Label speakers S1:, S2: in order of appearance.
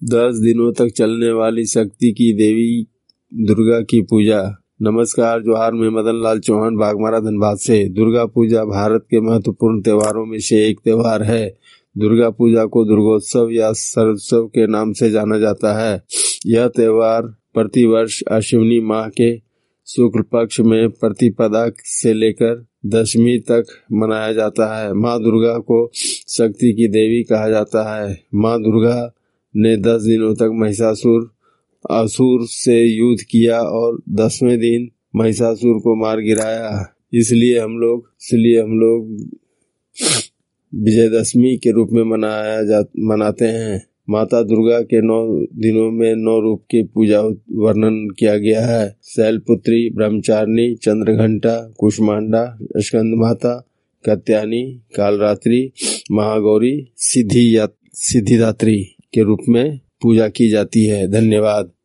S1: 10 दिनों तक चलने वाली शक्ति की देवी दुर्गा की पूजा। नमस्कार, जोहार, मैं मदन लाल चौहान, बागमारा, धनबाद से। दुर्गा पूजा भारत के महत्वपूर्ण त्योहारों में से एक त्योहार है। दुर्गा पूजा को दुर्गोत्सव या शरदोत्सव के नाम से जाना जाता है। यह त्योहार प्रतिवर्ष अश्विनी माह के शुक्ल पक्ष में प्रतिपदा से लेकर दशमी तक मनाया जाता है। माँ दुर्गा को शक्ति की देवी कहा जाता है। माँ दुर्गा ने 10 दिनों तक महिषासुर असुर से युद्ध किया और 10वें दिन महिषासुर को मार गिराया। इसलिए हम लोग विजयदशमी के रूप में मनाते हैं। माता दुर्गा के 9 दिनों में 9 रूप की पूजा वर्णन किया गया है। शैलपुत्री, ब्रह्मचारिणी, चंद्रघंटा, कुष्मांडा, स्कंद माता, कात्यायनी, कालरात्रि, महागौरी, सिद्धिदात्री के रूप में पूजा की जाती है। धन्यवाद।